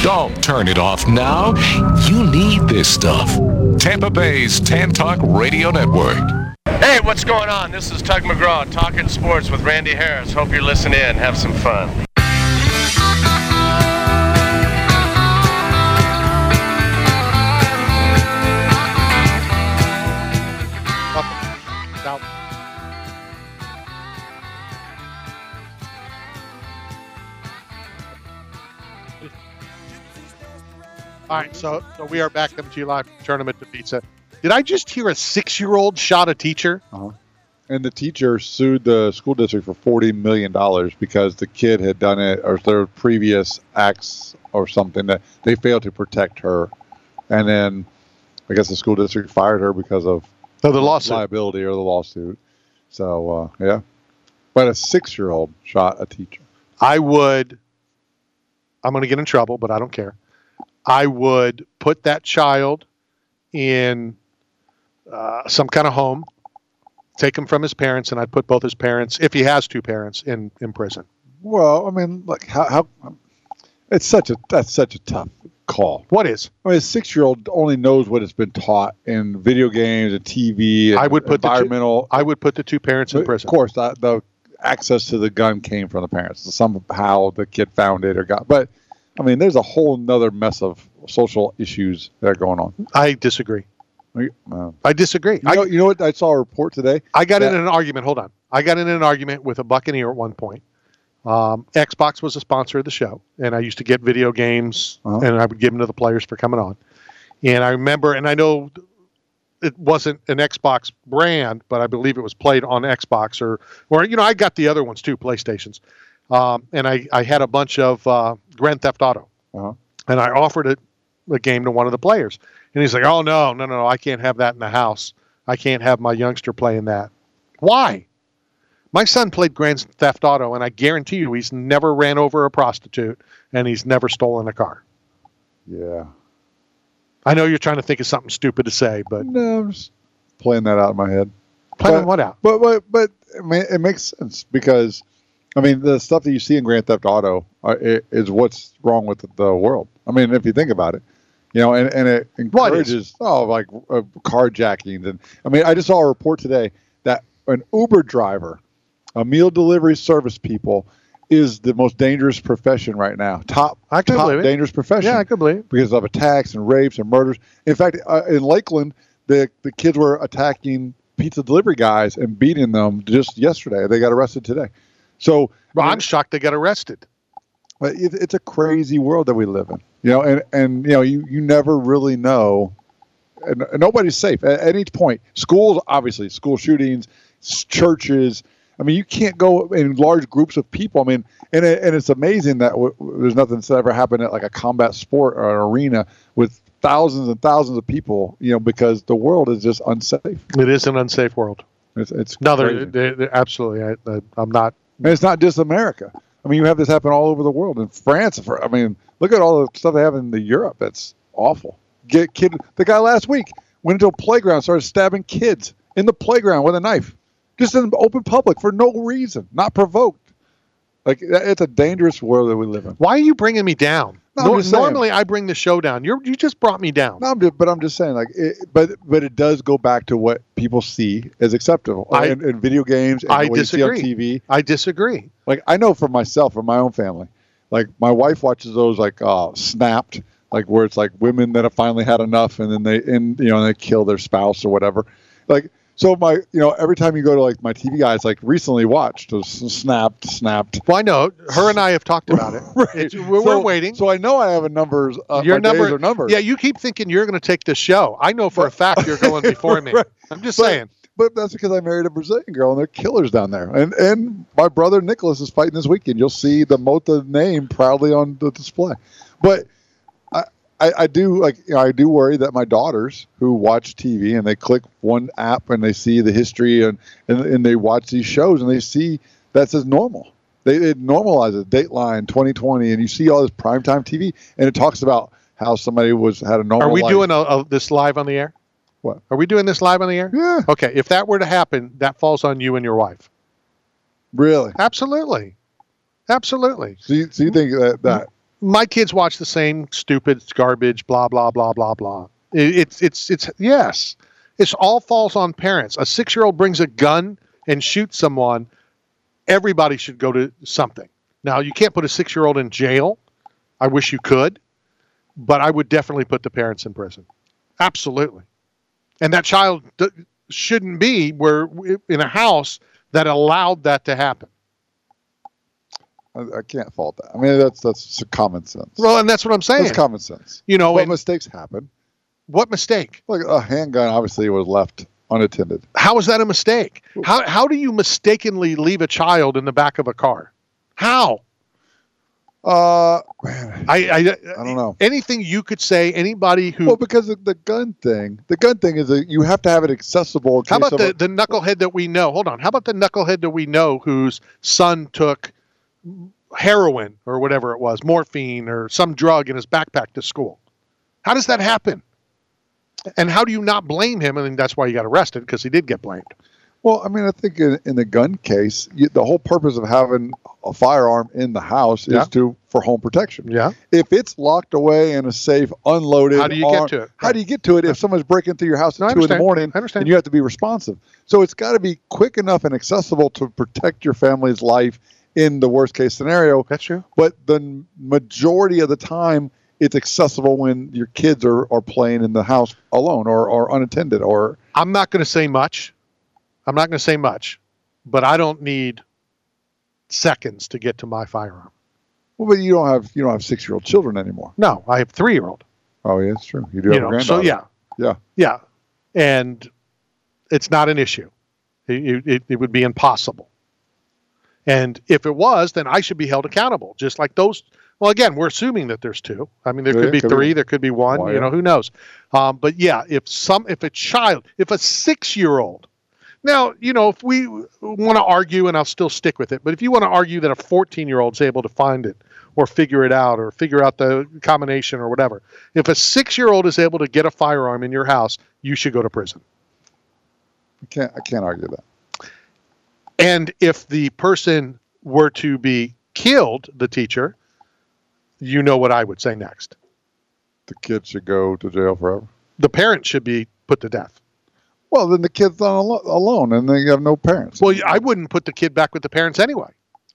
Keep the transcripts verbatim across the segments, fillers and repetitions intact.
Don't turn it off now. You need this stuff. Tampa Bay's Tan Talk Radio Network. Hey, what's going on? This is Tug McGraw talking sports with Randy Harris. Hope you're listening in. Have some fun. Now, all right, so so we are back coming to you live from Tournament to Pizza. Did I just hear a six-year-old shot a teacher? Uh-huh. And the teacher sued the school district for forty million dollars because the kid had done it, or their previous acts or something, that they failed to protect her. And then I guess the school district fired her because of Oh, the lawsuit. liability or the lawsuit. So, uh, yeah. But a six-year-old shot a teacher. I would, I'm going to get in trouble, but I don't care. I would put that child in uh, some kind of home, take him from his parents, and I'd put both his parents, if he has two parents, in, in prison. Well, I mean, like how, how it's such a that's such a tough call. What is? I mean, a six-year-old only knows what has been taught in video games and T V. And I would put environmental. The two, I would put the two parents in Of prison. course, the, the access to the gun came from the parents. Somehow the kid found it or got. But I mean, there's a whole nother mess of social issues that are going on. I disagree. Uh, I disagree. you, know, I, you know what? I saw a report today. I got that, in an argument. Hold on. I got in an argument with a Buccaneer at one point. Um, Xbox was a sponsor of the show, and I used to get video games, Uh-huh. and I would give them to the players for coming on. And I remember, and I know it wasn't an Xbox brand, but I believe it was played on Xbox, or, or you know, I got the other ones too, PlayStations. Um, and I, I had a bunch of uh, Grand Theft Auto, Uh-huh. and I offered it, the game to one of the players. And he's like, oh, no, no, no, no, I can't have that in the house. I can't have my youngster playing that. Why? My son played Grand Theft Auto, and I guarantee you he's never ran over a prostitute, and he's never stolen a car. Yeah. I know you're trying to think of something stupid to say, but No, I'm just playing that out in my head. playing but, what out? But but but I mean, it makes sense because, I mean, the stuff that you see in Grand Theft Auto uh, is what's wrong with the world. I mean, if you think about it, you know, and, and it encourages oh like uh, carjackings, and I mean, I just saw a report today that an Uber driver, a meal delivery service people, is the most dangerous profession right now. Top I could top believe it. dangerous profession. Yeah, I could believe it. Because of attacks and rapes and murders. In fact, uh, in Lakeland, the the kids were attacking pizza delivery guys and beating them just yesterday. They got arrested today. So Well, I'm shocked they got arrested. but it, it's a crazy world that we live in. You know, and, and you know, you, you never really know. And, and nobody's safe at, at each point. Schools, obviously, school shootings, s- churches. I mean, you can't go in large groups of people. I mean, and it, and it's amazing that w- there's nothing that's ever happened at like a combat sport or an arena with thousands and thousands of people. You know, because the world is just unsafe. It is an unsafe world. It's it's No, they're, crazy. they're, they're absolutely. I, I, I'm not. And it's not just America. I mean, you have this happen all over the world. In France, for, I mean, look at all the stuff they have in the Europe. That's awful. Get kid. The guy last week went into a playground, started stabbing kids in the playground with a knife, just in open public for no reason, not provoked. Like it's a dangerous world that we live in. Why are you bringing me down? No, I'm Nor- just saying. normally, I bring the show down. You're you just brought me down. No, I'm just, but I'm just saying, like, it, but but it does go back to what people see as acceptable I- in, in video games and I what you see on disagree. T V. I disagree. Like I know for myself, for my own family, like my wife watches those like uh, Snapped, like where it's like women that have finally had enough, and then they and you know they kill their spouse or whatever. Like so, my you know every time you go to like my T V guys, like recently watched those Snapped, Snapped. Well, I know. Her and I have talked about it. Right. It's- we're, So- we're waiting. So I know I have a numbers. Uh, Your my number, days are numbers. Yeah, you keep thinking you're going to take the show. I know for a fact you're going before me. Right. I'm just But- saying. But that's because I married a Brazilian girl, and they're killers down there. And and my brother Nicholas is fighting this weekend. You'll see the Mota name proudly on the display. But I, I, I do like you know, I do worry that my daughters who watch T V and they click one app and they see the history and and, and they watch these shows and they see that's as normal. They it normalizes Dateline twenty twenty, and you see all this primetime T V, and it talks about how somebody was had a normal. Are we life. doing a, a, this live on the air? What? Are we doing this live on the air? Yeah, Okay, if that were to happen, that falls on you and your wife. really. Absolutely. Absolutely. So you, so you think that that My kids watch the same stupid garbage, blah, blah, blah, blah, blah. It, it's, it's, it's, yes. It all falls on parents. A six-year-old brings a gun and shoots someone. Everybody should go to something. Now, you can't put a six-year-old in jail. I wish you could. But I would definitely put the parents in prison. Absolutely. And that child d- shouldn't be where in a house that allowed that to happen. I, I can't fault that. I mean, that's that's common sense. Well, and that's what I'm saying. That's common sense. You know, but and mistakes happen. What mistake? Like a handgun obviously was left unattended. How is that a mistake? How how do you mistakenly leave a child in the back of a car? How? Uh, man, I, I, I don't know. Anything you could say, anybody who... Well, because of the gun thing, the gun thing is that you have to have it accessible. In How case about the, of the knucklehead that we know? Hold on. How about the knucklehead that we know whose son took heroin or whatever it was, morphine or some drug in his backpack to school? How does that happen? And how do you not blame him? I mean, that's why he got arrested, because he did get blamed. Well, I mean, I think in, in the gun case, you, the whole purpose of having a firearm in the house Yeah. is to for home protection. Yeah. If it's locked away in a safe, unloaded, How do you armed, get to it? How do you get to it if someone's breaking through your house No, I at two in the understand. morning I understand. and you have to be responsive? So it's got to be quick enough and accessible to protect your family's life in the worst case scenario. That's true. But the majority of the time, it's accessible when your kids are, are playing in the house alone or, or unattended. Or I'm not going to say much. I'm not going to say much, but I don't need seconds to get to my firearm. well, but you don't have you don't have six year old children anymore. No, I have a three-year-old. Oh, yeah, it's true. You do You have a know, so granddaughter. yeah, Yeah. yeah, and it's not an issue. It, it, it would be impossible. And if it was, then I should be held accountable, just like those. Well, again, we're assuming that there's two. I mean, there Yeah, could be could three, be. there could be one. Oh, you yeah. know, who knows? Um, but yeah, if some, if a child, if a six-year-old. Now, you know, if we want to argue, and I'll still stick with it, but if you want to argue that a fourteen-year-old is able to find it or figure it out or figure out the combination or whatever, if a six-year-old is able to get a firearm in your house, you should go to prison. I can't I can't argue that. And if the person were to be killed, the teacher, you know what I would say next. The kid should go to jail forever. The parent should be put to death. Well, then the kid's not alo- alone, and then you have no parents. Well, I wouldn't put the kid back with the parents anyway.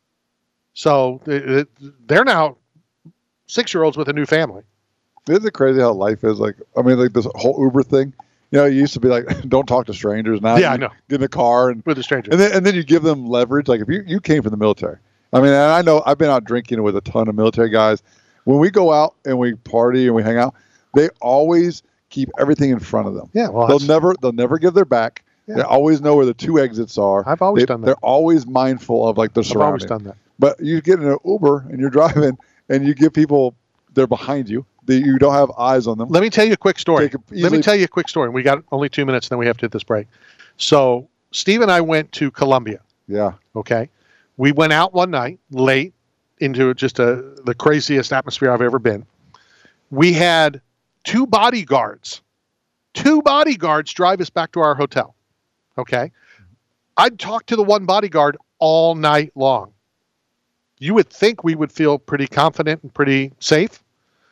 So it, it, they're now six-year-olds with a new family. Isn't it crazy how life is? Like, I mean, like this whole Uber thing. You know, it used to be like, don't talk to strangers. Now, Yeah, I you know. Get in a car and With a stranger. and then and then you give them leverage. Like if you you came from the military. I mean, and I know I've been out drinking with a ton of military guys. When we go out and we party and we hang out, they always keep everything in front of them. Yeah, well, they'll that's- never they'll never give their back. Yeah. They always know where the two exits are. I've always They- done that. They're always mindful of like their I've always surroundings. done that. But you get in an Uber and you're driving and you give people they're behind you. They, you don't have eyes on them. Let me tell you a quick story. They could Let me easily- tell you a quick story. We got only two minutes, and then we have to hit this break. So Steve and I went to Colombia. Yeah. Okay, we went out one night late into just a the craziest atmosphere I've ever been. We had two bodyguards, two bodyguards drive us back to our hotel. Okay, I'd talk to the one bodyguard all night long. You would think we would feel pretty confident and pretty safe.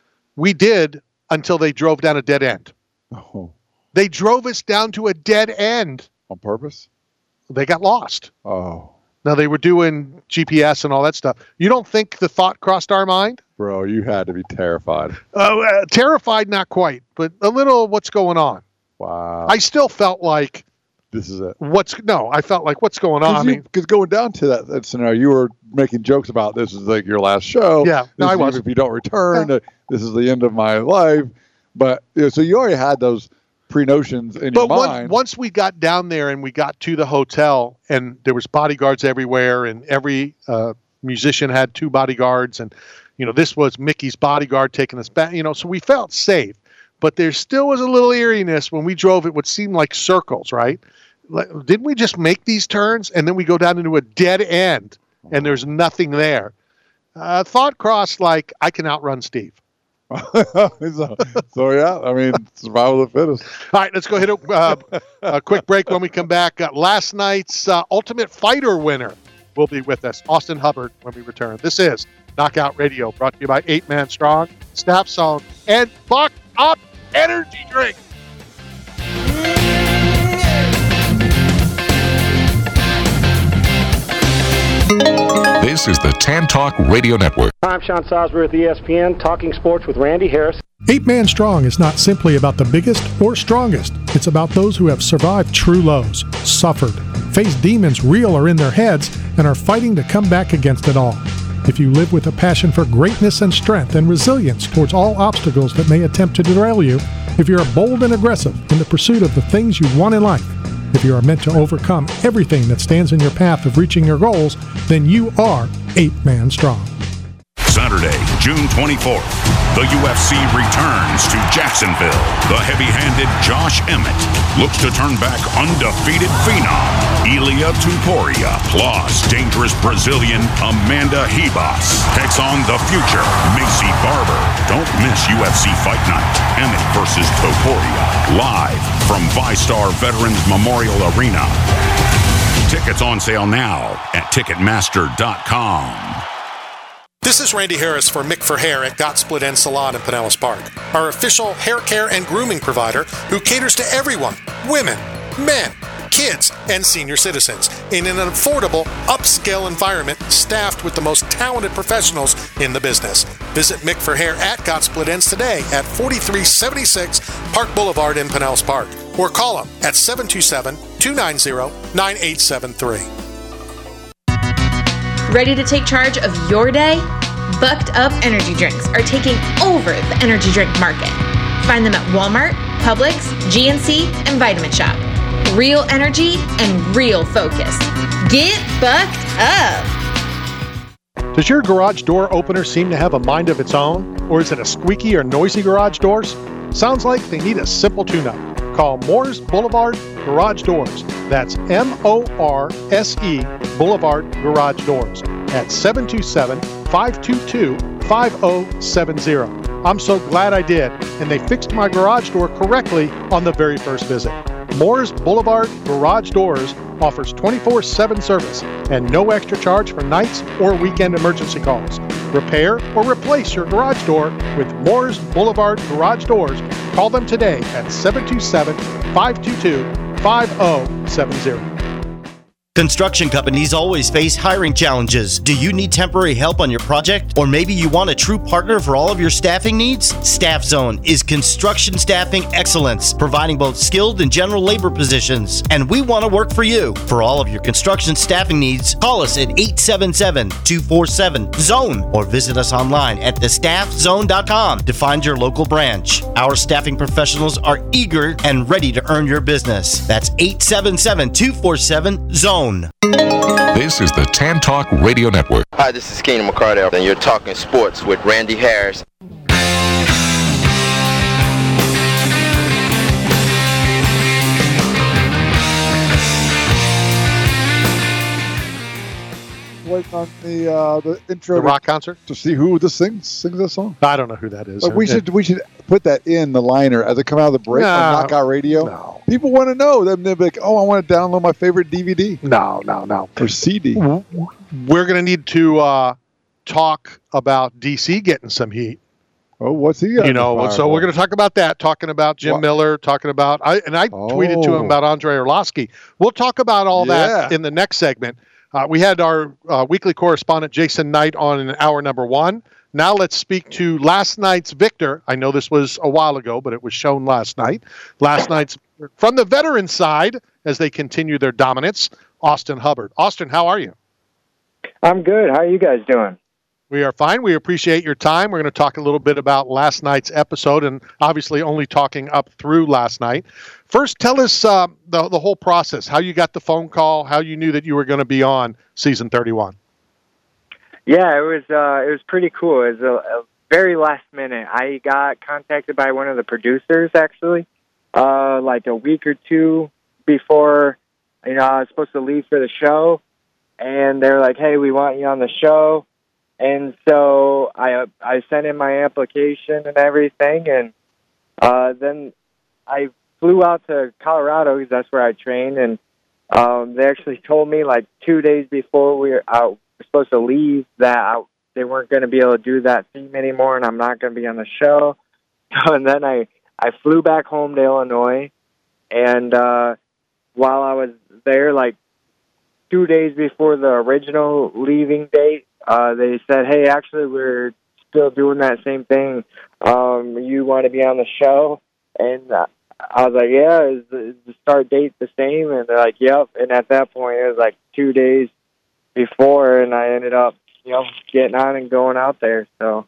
We did until they drove down a dead end. Oh, They drove us down to a dead end. on purpose? They got lost. Oh, Now, they were doing G P S and all that stuff. You don't think the thought crossed our mind? bro, you had to be terrified. Uh, uh, terrified, not quite, but a little what's going on. Wow. I still felt like, this is it. what's, no, I felt like, what's going on? I mean, Because going down to that, that scenario, you were making jokes about this is like your last show. Yeah, no, This I is was. If you don't return, Yeah. uh, this is the end of my life. But you know, so you already had those pre-notions in but your once, mind. once we got down there and we got to the hotel and there was bodyguards everywhere and every uh, musician had two bodyguards and, you know, this was Mickey's bodyguard taking us back, you know, so we felt safe. But there still was a little eeriness when we drove it would seem like circles, right? Like, didn't we just make these turns and then we go down into a dead end and there's nothing there? Uh, thought crossed like, I can outrun Steve. so, so yeah, I mean, survival of the fittest. All right, let's go hit a, uh, a quick break. When we come back, uh, last night's uh, Ultimate Fighter winner will be with us. Austin Hubbard when we return. This is Knockout Radio, brought to you by Eight Man Strong, Staff Zone, and Buck Up Energy Drink. This is the Tan Talk Radio Network. Hi, I'm Sean Salisbury with E S P N, talking sports with Randy Harris. Eight Man Strong is not simply about the biggest or strongest. It's about those who have survived true lows, suffered, faced demons real or in their heads, and are fighting to come back against it all. If you live with a passion for greatness and strength and resilience towards all obstacles that may attempt to derail you, if you're bold and aggressive in the pursuit of the things you want in life, if you are meant to overcome everything that stands in your path of reaching your goals, then you are Eight Man Strong. Saturday, June twenty-fourth, the U F C returns to Jacksonville. The heavy-handed Josh Emmett looks to turn back undefeated phenom Ilia Topuria, plus dangerous Brazilian Amanda Ribas takes on the future Macy Barber. Don't miss U F C Fight Night, Emmett versus Topuria, live from VyStar Veterans Memorial Arena. Tickets on sale now at Ticketmaster dot com. This is Randy Harris for Mick for Hair at Got Split End Salon in Pinellas Park, our official hair care and grooming provider who caters to everyone, women, men, kids, and senior citizens in an affordable, upscale environment staffed with the most talented professionals in the business. Visit Mick for Hair at Got Split Ends today at forty-three seventy-six Park Boulevard in Pinellas Park, or call them at seven two seven, two nine zero, nine eight seven three. Ready to take charge of your day? Bucked Up Energy Drinks are taking over the energy drink market. Find them at Walmart, Publix, G N C, and Vitamin Shop. Real energy and real focus. Get bucked up. Does your garage door opener seem to have a mind of its own? Or is it a squeaky or noisy garage doors? Sounds like they need a simple tune-up. Call Moores Boulevard Garage Doors. That's M O R S E Boulevard Garage Doors at seven two seven, five two two, five zero seven zero. I'm so glad I did, and they fixed my garage door correctly on the very first visit. Moores Boulevard Garage Doors offers twenty-four seven service and no extra charge for nights or weekend emergency calls. Repair or replace your garage door with Moores Boulevard Garage Doors. Call them today at seven two seven, five two two, five zero seven zero. Construction companies always face hiring challenges. Do you need temporary help on your project? Or maybe you want a true partner for all of your staffing needs? Staff Zone is construction staffing excellence, providing both skilled and general labor positions. And we want to work for you. For all of your construction staffing needs, call us at eight seven seven, two four seven, zone or visit us online at the staff zone dot com to find your local branch. Our staffing professionals are eager and ready to earn your business. That's eight seven seven, two four seven, zone. This is the Tan Talk Radio Network. Hi, this is Keenan McCardell, and you're talking sports with Randy Harris. Waiting on the uh, the intro The to, rock concert? to see who this sings sings this song. I don't know who that is. Like we should we should put that in the liner as it come out of the break No. on Knockout Radio. No. People want to know. Then they're like, oh, I want to download my favorite D V D No, no, no. or C D. We're going to need to uh, talk about D C getting some heat. Oh, what's he got? You know, to so fire we're for? going to talk about that, talking about Jim What? Miller, talking about, I and I tweeted to him Oh. about Andre Arlovsky. We'll talk about all that Yeah. in the next segment. Uh, we had our uh, weekly correspondent, Jason Knight, on in hour number one. Now let's speak to last night's victor. I know this was a while ago, but it was shown last night. Last night's from the veteran side as they continue their dominance, Austin Hubbard. Austin, how are you? I'm good. How are you guys doing? We are fine. We appreciate your time. We're going to talk a little bit about last night's episode and obviously only talking up through last night. First, tell us uh, the, the whole process, how you got the phone call, how you knew that you were going to be on season thirty-one. Yeah, it was uh, it was pretty cool. It was a, a very last minute. I got contacted by one of the producers, actually, uh, like a week or two before, you know, I was supposed to leave for the show. And they're like, hey, we want you on the show. And so I I sent in my application and everything, and uh, then I flew out to Colorado because that's where I train, and Um, they actually told me like two days before we were, uh, were supposed to leave that I, they weren't going to be able to do that theme anymore, and I'm not going to be on the show. And then I, I flew back home to Illinois, and uh, while I was there, like two days before the original leaving date, uh, they said, hey, actually, we're still doing that same thing. Um, you want to be on the show? And uh, I was like, yeah, is the, is the start date the same? And they're like, yep. And at that point, it was like two days before, and I ended up, you know, getting on and going out there. So,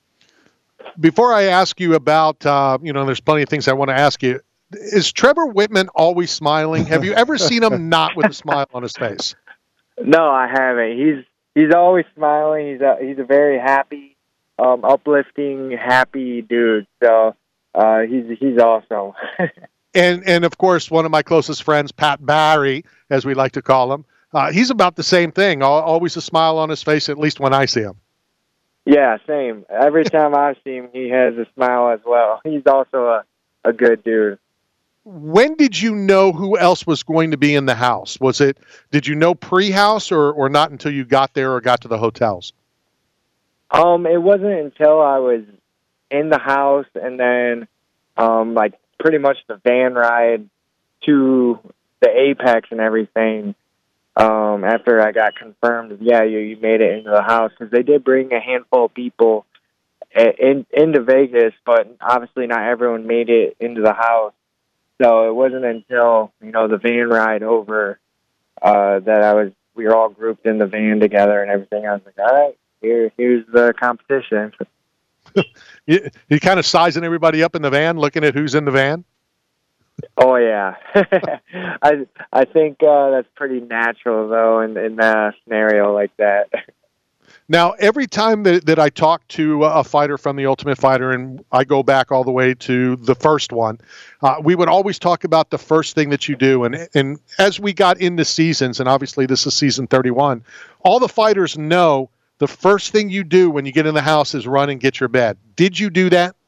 before I ask you about, uh, you know, there's plenty of things I want to ask you. Is Trevor Whitman always smiling? Have you ever seen him not with a smile on his face? No, I haven't. He's he's always smiling. He's a, he's a very happy, um, uplifting, happy dude. So uh, he's he's awesome. and and of course, one of my closest friends, Pat Barry, as we like to call him, uh, he's about the same thing. Always a smile on his face, at least when I see him. Yeah, same. Every time I see him, he has a smile as well. He's also a, a good dude. When did you know who else was going to be in the house? Was it, did you know pre-house or, or not until you got there or got to the hotels? Um, it wasn't until I was in the house and then, um, like pretty much the van ride to the Apex and everything. Um, after I got confirmed, yeah, you, you made it into the house, because they did bring a handful of people in, into Vegas, but obviously not everyone made it into the house. So it wasn't until, you know, the van ride over uh, that I was, we were all grouped in the van together and everything. I was like, all right, here, here's the competition. you, you kind of sizing everybody up in the van, looking at who's in the van? Oh, yeah. I I think uh, that's pretty natural, though, in, in a scenario like that. Now, every time that, that I talk to a fighter from The Ultimate Fighter, and I go back all the way to the first one, uh, we would always talk about the first thing that you do. And, and as we got into seasons, and obviously this is season thirty-one, all the fighters know the first thing you do when you get in the house is run and get your bed. Did you do that?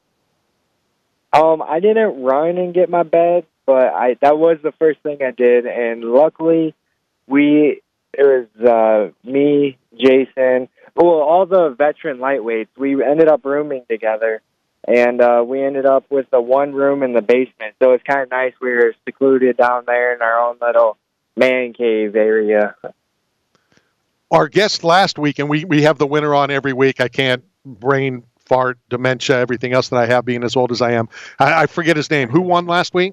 Um, I didn't run and get my bed, but I that was the first thing I did. And luckily, we it was uh, me, Jason, well, all the veteran lightweights. We ended up rooming together, and uh, we ended up with a one room in the basement. So it's kind of nice. We were secluded down there in our own little man cave area. Our guest last week, and we, we have the winner on every week. I can't brain fart, dementia, everything else that I have being as old as I am. I, I forget his name. Who won last week?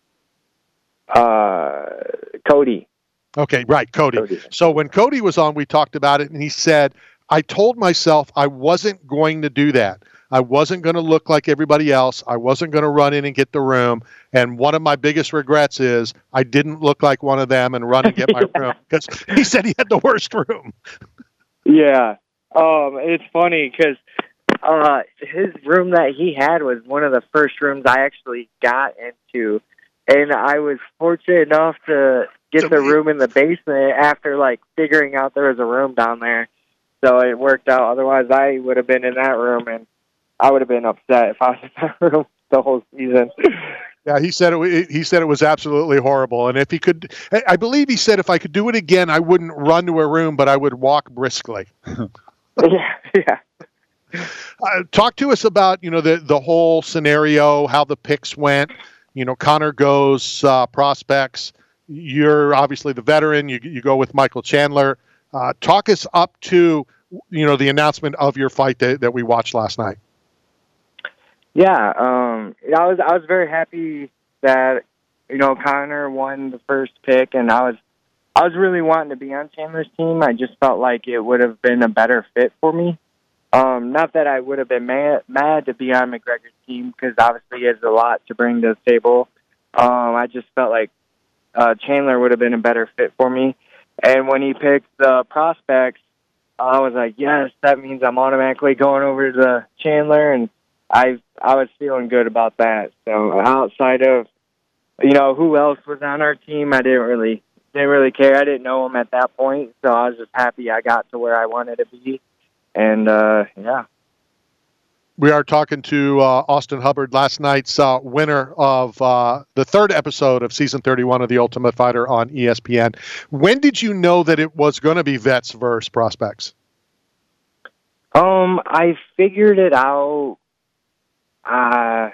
Uh, Cody. Okay, right, Cody. Cody. So when Cody was on, we talked about it, and he said, I told myself I wasn't going to do that. I wasn't going to look like everybody else. I wasn't going to run in and get the room. And one of my biggest regrets is I didn't look like one of them and run and get my yeah. room, because he said he had the worst room. Yeah. Um, it's funny because uh, his room that he had was one of the first rooms I actually got into. And I was fortunate enough to get the room in the basement after, like, figuring out there was a room down there. So it worked out. Otherwise, I would have been in that room, and I would have been upset if I was in that room the whole season. Yeah, he said it. He said it was absolutely horrible. And if he could, I believe he said, if I could do it again, I wouldn't run to a room, but I would walk briskly. yeah, yeah. Uh, talk to us about, you know, the the whole scenario, how the picks went. You know, Connor goes uh, prospects. You're obviously the veteran. You you go with Michael Chandler. Uh, talk us up to, you know, the announcement of your fight that, that we watched last night. Yeah, um, I was I was very happy that, you know, Connor won the first pick, and I was I was really wanting to be on Chandler's team. I just felt like it would have been a better fit for me. Um, not that I would have been mad, mad to be on McGregor's team, because obviously he has a lot to bring to the table. Um, I just felt like uh, Chandler would have been a better fit for me. And when he picked the prospects, I was like, yes, that means I'm automatically going over to Chandler, and I I was feeling good about that. So outside of, you know, who else was on our team, I didn't really didn't really care. I didn't know him at that point, so I was just happy I got to where I wanted to be. And, uh, yeah. We are talking to uh, Austin Hubbard, last night's uh, winner of uh, the third episode of season thirty-one of The Ultimate Fighter on E S P N. When did you know that it was going to be vets versus prospects? Um, I figured it out. Uh,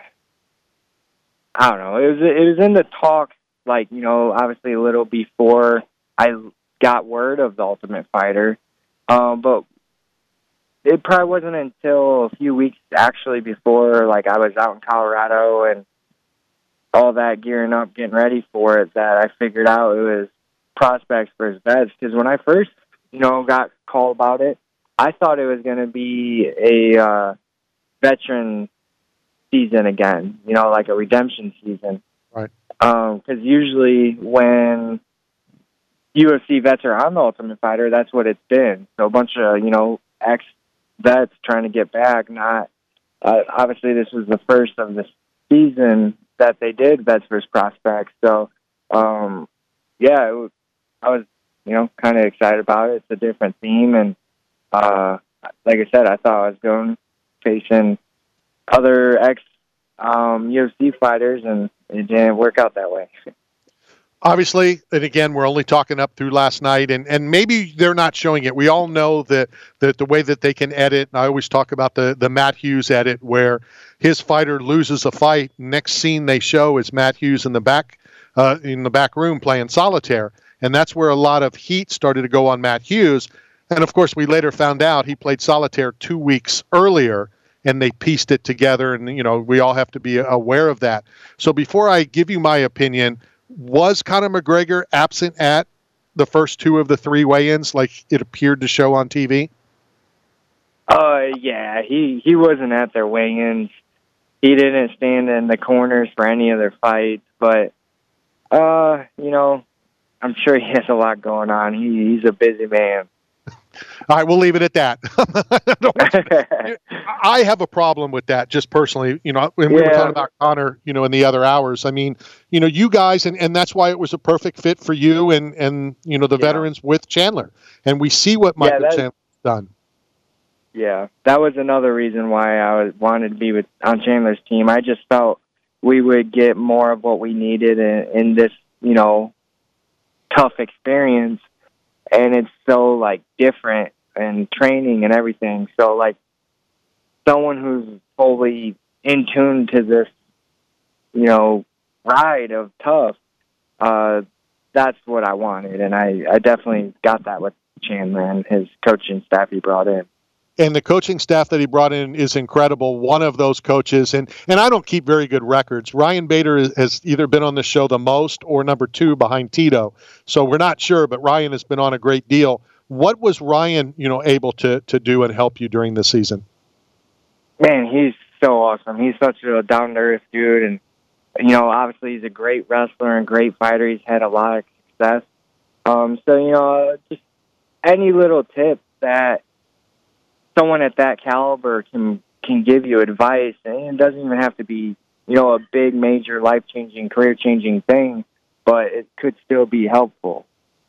I don't know. It was it was in the talks, like, you know, obviously a little before I got word of The Ultimate Fighter. Um, but it probably wasn't until a few weeks actually before, like, I was out in Colorado and all that, gearing up, getting ready for it, that I figured out it was prospects versus vets. Because when I first, you know, got called about it, I thought it was going to be a uh, veteran season again, you know, like a redemption season. Right. Because um, usually when U F C vets are on The Ultimate Fighter, that's what it's been. So a bunch of, you know, ex vets trying to get back. Not uh, obviously this was the first of the season that they did vets versus prospects. So um, yeah, it was, I was, you know, kind of excited about it. It's a different theme, and uh, like I said, I thought I was going facing other ex um, U F C fighters, and it didn't work out that way. Obviously, and again, we're only talking up through last night, and, and maybe they're not showing it. We all know that, that the way that they can edit, and I always talk about the, the Matt Hughes edit, where his fighter loses a fight. Next scene they show is Matt Hughes in the back uh, in the back room playing solitaire, and that's where a lot of heat started to go on Matt Hughes. And of course, we later found out he played solitaire two weeks earlier, and they pieced it together. And you know, we all have to be aware of that. So before I give you my opinion, was Conor McGregor absent at the first two of the three weigh-ins, like it appeared to show on T V? Uh, yeah, he, he wasn't at their weigh-ins. He didn't stand in the corners for any of their fights. But, uh, you know, I'm sure he has a lot going on. He, he's a busy man. All right, we'll leave it at that. I have a problem with that, just personally. You know, when we yeah. were talking about Conor, you know, in the other hours. I mean, you know, you guys, and, and that's why it was a perfect fit for you and, and you know, the yeah. veterans with Chandler. And we see what Michael yeah, Chandler's done. Yeah, that was another reason why I was, wanted to be with on Chandler's team. I just felt we would get more of what we needed in, in this, you know, tough experience. And it's so, like, different and training and everything. So, like, someone who's fully in tune to this, you know, ride of tough, uh, that's what I wanted. And I, I definitely got that with Chandler and his coaching staff he brought in. And the coaching staff that he brought in is incredible. One of those coaches, and, and I don't keep very good records. Ryan Bader has either been on the show the most or number two behind Tito. So we're not sure, but Ryan has been on a great deal. What was Ryan, you know, able to, to do and help you during the season? Man, he's so awesome. He's such a down-to-earth dude. And, you know, obviously he's a great wrestler and great fighter. He's had a lot of success. Um, so, you know, just any little tip that someone at that caliber can can give you advice, and it doesn't even have to be, you know, a big, major, life-changing, career-changing thing, but it could still be helpful.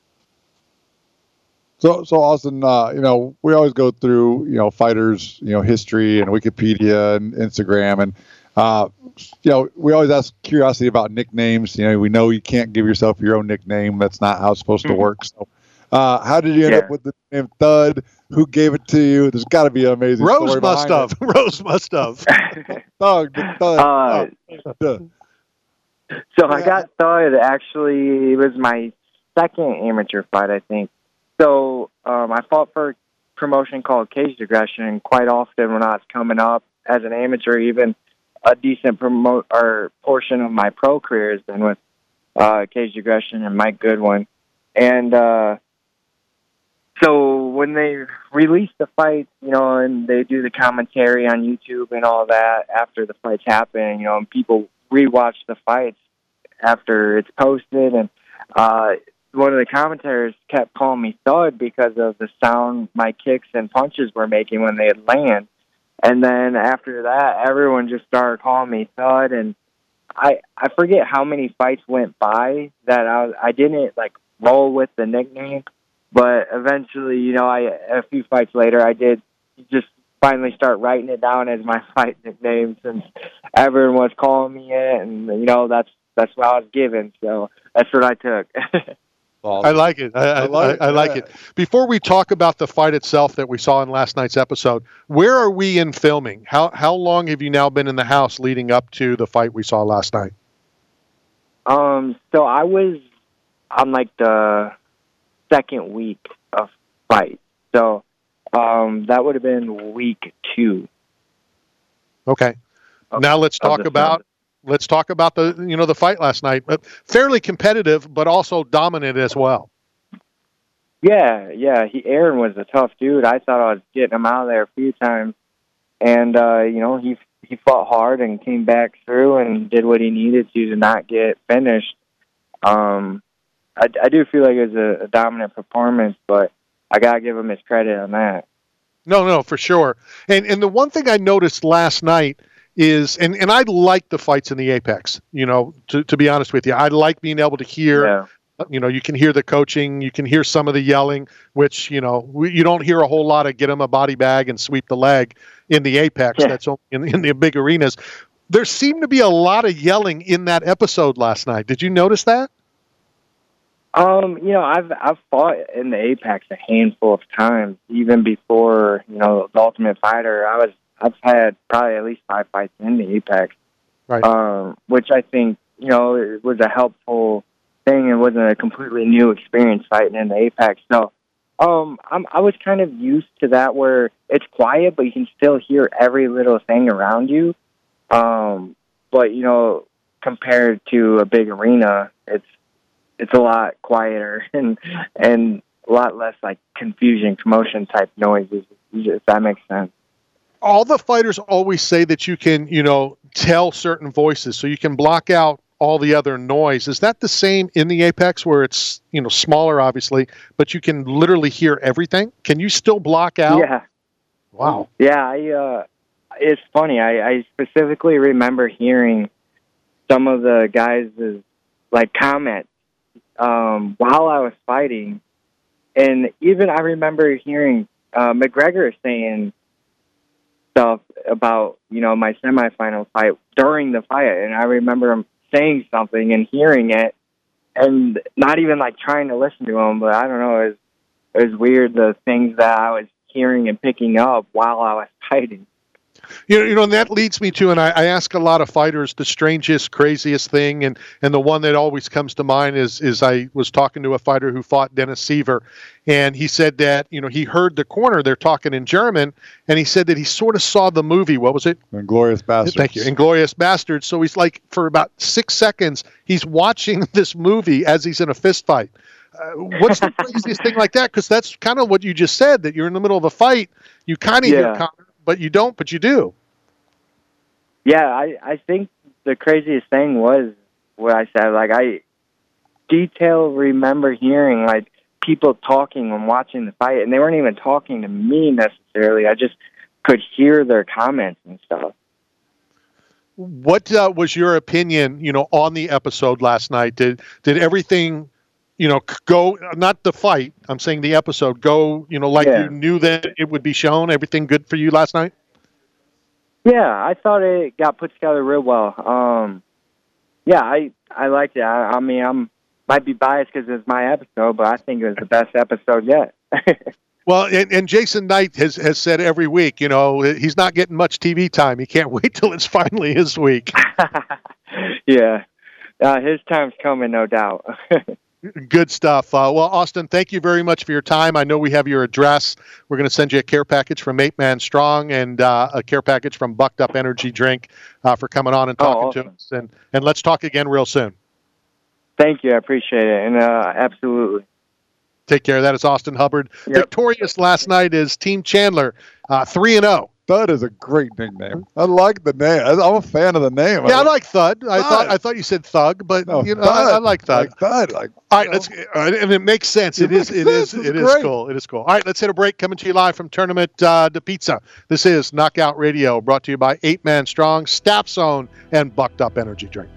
So, so Austin, uh, you know, we always go through, you know, fighters, you know, history and Wikipedia and Instagram, and uh, you know, we always ask curiosity about nicknames. You know, we know you can't give yourself your own nickname. That's not how it's supposed to work. So, uh, how did you end yeah. up with the name Thud? Who gave it to you? There's got to be an amazing Rose story must have. it. Rose must have. Thug, Thud. Uh, Thud. So I got Thud, actually, it was my second amateur fight, I think. So um, I fought for a promotion called Caged Aggression quite often when I was coming up as an amateur. Even a decent promote or portion of my pro career has been with uh, Caged Aggression and Mike Goodwin. And uh, so when they release the fight, you know, and they do the commentary on YouTube and all that after the fights happen, you know, and people rewatch the fights after it's posted, and uh, one of the commentators kept calling me Thud because of the sound my kicks and punches were making when they'd land. And then after that, everyone just started calling me Thud, and I I forget how many fights went by that I I didn't like roll with the nickname, but eventually, you know, I a few fights later, I did just finally start writing it down as my fight nickname since everyone was calling me it, and you know that's that's what I was given. So that's what I took. I like it. I, I, I like, I, I like it. Before we talk about the fight itself that we saw in last night's episode, where are we in filming? How how long have you now been in the house leading up to the fight we saw last night? Um, so I was on like the second week of fight. So um, that would have been week two. Okay. Of, now let's talk about. Film. Let's talk about the, you know, the fight last night. Fairly competitive, but also dominant as well. Yeah, yeah. He, Aaron was a tough dude. I thought I was getting him out of there a few times. And, uh, you know, he he fought hard and came back through and did what he needed to to not get finished. Um, I, I do feel like it was a, a dominant performance, but I got to give him his credit on that. No, no, for sure. And and the one thing I noticed last night is, and, and I like the fights in the Apex, you know, to, to be honest with you. I like being able to hear, yeah. you know, you can hear the coaching, you can hear some of the yelling, which, you know, we, you don't hear a whole lot of get him a body bag and sweep the leg in the Apex. Yeah. That's only in, in the big arenas. There seemed to be a lot of yelling in that episode last night. Did you notice that? Um, you know, I've I've fought in the Apex a handful of times, even before, you know, the Ultimate Fighter. I was I've had probably at least five fights in the Apex, right. um, which I think, you know, it was a helpful thing. It wasn't a completely new experience fighting in the Apex. So um, I'm, I was kind of used to that where it's quiet, but you can still hear every little thing around you. Um, but, you know, compared to a big arena, it's it's a lot quieter and and a lot less like confusion, commotion type noises, if that makes sense. All the fighters always say that you can, you know, tell certain voices, so you can block out all the other noise. Is that the same in the Apex where it's, you know, smaller, obviously, but you can literally hear everything? Can you still block out? Yeah. Wow. Yeah, I, uh, it's funny. I, I specifically remember hearing some of the guys' like comments um, while I was fighting, and even I remember hearing uh, McGregor saying stuff about, you know, my semifinal fight during the fight, and I remember him saying something and hearing it and not even like trying to listen to him, but I don't know, it was, it was weird, the things that I was hearing and picking up while I was fighting. You know, you know, and that leads me to, and I, I ask a lot of fighters the strangest, craziest thing, and, and the one that always comes to mind is is I was talking to a fighter who fought Dennis Seaver, and he said that, you know, he heard the corner, they're talking in German, and he said that he sort of saw the movie, what was it? Inglourious Basterds. Thank you, Inglourious Basterds. So he's like, for about six seconds, he's watching this movie as he's in a fist fight. Uh, what's the craziest thing like that? Because that's kind of what you just said, that you're in the middle of a fight, you kind of yeah. hear Connor, but you don't, but you do. Yeah, I, I think the craziest thing was what I said. Like, I detail remember hearing, like, people talking and watching the fight, and they weren't even talking to me necessarily. I just could hear their comments and stuff. What uh, was your opinion, you know, on the episode last night? Did did everything, you know, go, not the fight, I'm saying the episode, go, you know, like yeah. you knew that it would be shown? Everything good for you last night? Yeah, I thought it got put together real well. Um, yeah, I I liked it. I, I mean, I'm might be biased because it's my episode, but I think it was the best episode yet. Well, and, and Jason Knight has, has said every week, you know, he's not getting much T V time. He can't wait till it's finally his week. Yeah, uh, his time's coming, no doubt. Good stuff. Uh, well, Austin, thank you very much for your time. I know we have your address. We're going to send you a care package from Eight Man Strong and uh, a care package from Bucked Up Energy Drink uh, for coming on and talking oh, awesome. to us. And, and let's talk again real soon. Thank you. I appreciate it. And uh, absolutely. Take care. That is Austin Hubbard. Yep. Victorious last night is Team Chandler, uh, three and oh. Thud is a great nickname. I like the name. I'm a fan of the name. Yeah, I like Thud. I Thud. thought I thought you said Thug, but no, you know, Thud. I, I like Thud. Like Thud. Like, all right, let's. And it makes sense. It, it is. It sense. is. It is cool. It is cool. All right, let's hit a break. Coming to you live from Tournament uh, de Pizza. This is Knockout Radio, brought to you by Eight Man Strong, Staff Zone, and Bucked Up Energy Drink.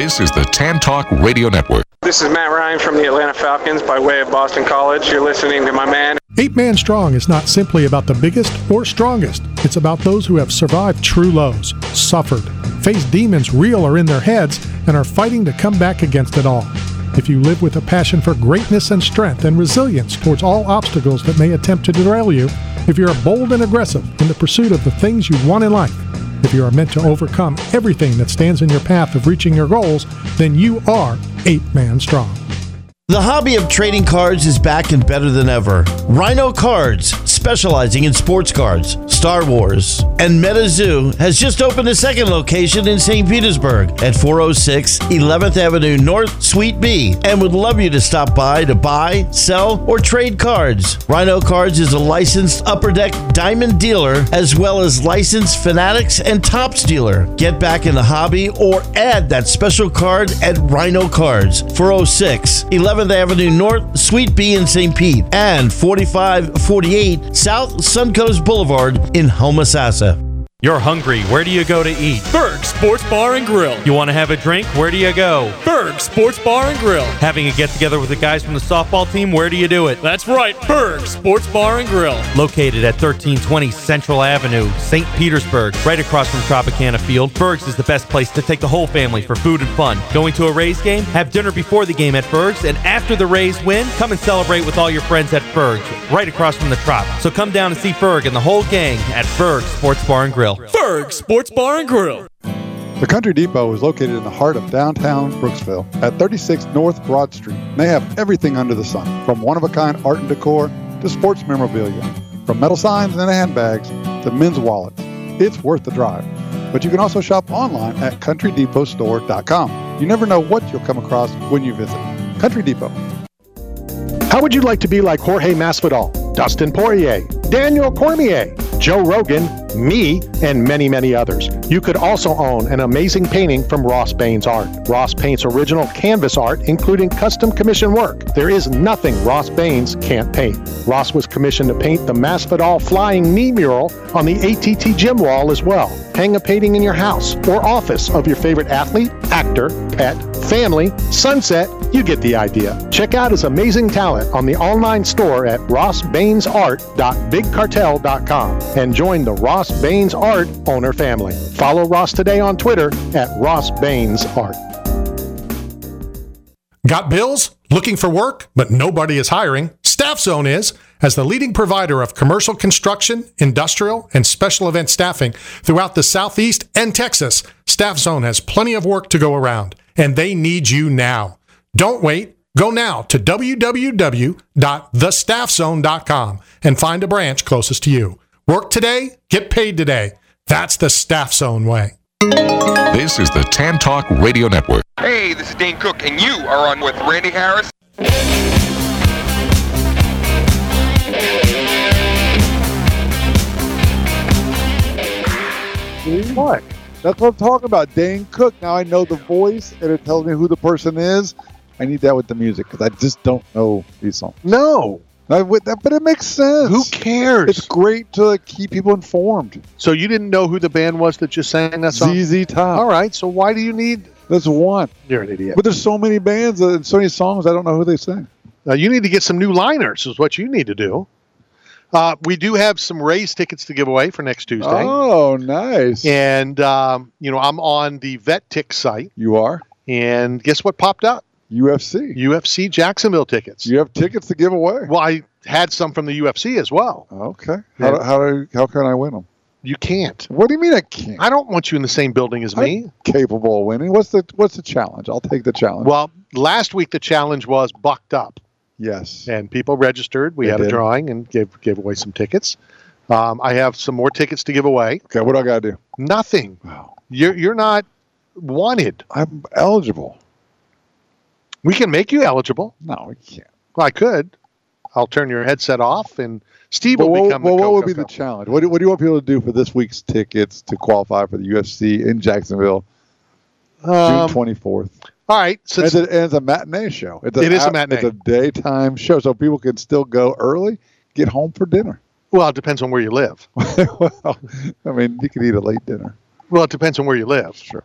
This is the Tan Talk Radio Network. This is Matt Ryan from the Atlanta Falcons by way of Boston College. You're listening to my man. Eight Man Strong is not simply about the biggest or strongest. It's about those who have survived true lows, suffered, faced demons real or in their heads, and are fighting to come back against it all. If you live with a passion for greatness and strength and resilience towards all obstacles that may attempt to derail you, if you're bold and aggressive in the pursuit of the things you want in life, if you are meant to overcome everything that stands in your path of reaching your goals, then you are Eight Man Strong. The hobby of trading cards is back and better than ever. Rhino Cards, specializing in sports cards, Star Wars, and MetaZoo, has just opened a second location in Saint Petersburg at four oh six eleventh Avenue North, Suite B, and would love you to stop by to buy, sell, or trade cards. Rhino Cards is a licensed Upper Deck Diamond dealer, as well as licensed Fanatics and Topps dealer. Get back in the hobby or add that special card at Rhino Cards, four oh six eleventh Avenue North, Suite B in Saint Pete, and forty-five forty-eight South Suncoast Boulevard in Homosassa. You're hungry. Where do you go to eat? Berg Sports Bar and Grill. You want to have a drink? Where do you go? Berg Sports Bar and Grill. Having a get-together with the guys from the softball team? Where do you do it? That's right, Berg Sports Bar and Grill. Located at thirteen twenty Central Avenue, Saint Petersburg, right across from Tropicana Field, Berg's is the best place to take the whole family for food and fun. Going to a Rays game? Have dinner before the game at Berg's, and after the Rays win, come and celebrate with all your friends at Berg's, right across from the Trop. So come down and see Berg and the whole gang at Berg Sports Bar and Grill. Berg Sports Bar and Grill. The Country Depot is located in the heart of downtown Brooksville at thirty-six North Broad Street. They have everything under the sun, from one-of-a-kind art and decor to sports memorabilia, from metal signs and handbags to men's wallets. It's worth the drive. But you can also shop online at country depot store dot com. You never know what you'll come across when you visit. Country Depot. How would you like to be like Jorge Masvidal, Dustin Poirier, Daniel Cormier, Joe Rogan, me, and many, many others? You could also own an amazing painting from Ross Baines Art. Ross paints original canvas art, including custom commission work. There is nothing Ross Baines can't paint. Ross was commissioned to paint the Masvidal flying knee mural on the A T T gym wall as well. Hang a painting in your house or office of your favorite athlete, actor, pet, family, sunset. You get the idea. Check out his amazing talent on the online store at ross baines art dot big cartel dot com and join the Ross Baines Art owner family. Follow Ross today on Twitter at Ross Baines Art. Got bills? Looking for work, but nobody is hiring? Staff Zone is. As the leading provider of commercial construction, industrial, and special event staffing throughout the Southeast and Texas, Staff Zone has plenty of work to go around, and they need you now. Don't wait. Go now to w w w dot the staff zone dot com and find a branch closest to you. Work today, get paid today. That's the Staff Zone way. This is the Tan Talk Radio Network. Hey, this is Dane Cook, and you are on with Randy Harris. What? That's what I'm talking about. Dane Cook. Now I know the voice, and it tells me who the person is. I need that with the music because I just don't know these songs. No. I, but it makes sense. Who cares? It's great to like, keep people informed. So you didn't know who the band was that just sang that song? Z Z Top. All right. So why do you need... That's one. You're an idiot. But there's so many bands and so many songs, I don't know who they sing. Uh, you need to get some new liners is what you need to do. Uh, we do have some Rays tickets to give away for next Tuesday. Oh, nice. And, um, you know, I'm on the VetTix site. You are? And guess what popped up? U F C. U F C Jacksonville tickets. You have tickets to give away? Well, I had some from the U F C as well. Okay. How, yeah. how, do, how can I win them? You can't. What do you mean I can't? I don't want you in the same building as me. I'm capable of winning. What's the What's the challenge? I'll take the challenge. Well, last week the challenge was Bucked Up. Yes. And people registered. We they had did. a drawing and gave gave away some tickets. Um, I have some more tickets to give away. Okay, what do I got to do? Nothing. Wow. You're you're not wanted. I'm eligible. We can make you eligible. No, we can't. Well, I could. I'll turn your headset off, and Steve will well, become well, the Well, what would be the challenge? What do, what do you want people to do for this week's tickets to qualify for the U F C in Jacksonville, um, June twenty-fourth? All right. So it's, and it's a matinee show. It's a, it is a matinee. It's a daytime show, so people can still go early, get home for dinner. Well, it depends on where you live. Well, I mean, you can eat a late dinner. Well, it depends on where you live. Sure.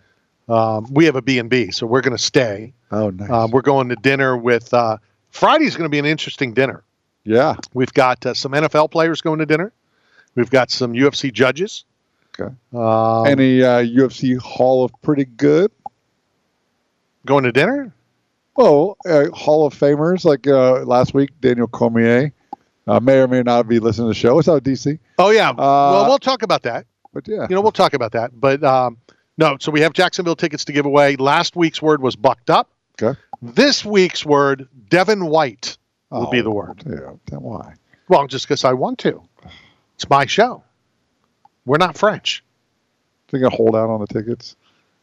Um, we have a B and B, so we're going to stay. Oh, nice. Uh, we're going to dinner with uh, Friday's going to be an interesting dinner. Yeah. We've got uh, some N F L players going to dinner. We've got some U F C judges. Okay. Um, Any uh, U F C Hall of Pretty Good? Going to dinner? Oh, uh, Hall of Famers like uh, last week, Daniel Cormier uh, may or may not be listening to the show. It's out of D C. Oh, yeah. Uh, well, we'll talk about that. But yeah. You know, we'll talk about that. But um, no, so we have Jacksonville tickets to give away. Last week's word was bucked up. Okay. This week's word, Devin White, will oh, be the word. Yeah. Then why? Well, just because I want to. It's my show. We're not French. So you got to hold out on the tickets?